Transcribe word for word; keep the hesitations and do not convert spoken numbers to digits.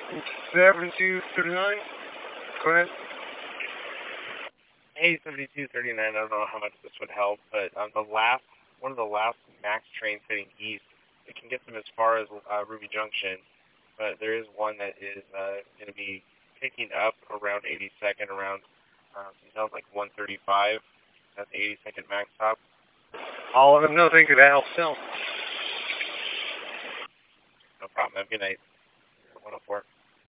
seventy-two thirty-nine. Go ahead. Hey, seventy-two thirty-nine, I don't know how much this would help, but on the last, one of the last MAX trains heading east, it can get them as far as uh, Ruby Junction, but there is one that is uh, going to be picking up around eighty-second, around, uh, it sounds like one thirty-five. That's the eighty-second MAX stop. I'll let them know. Thank you. That helps out. No problem. Have a good night. one oh four.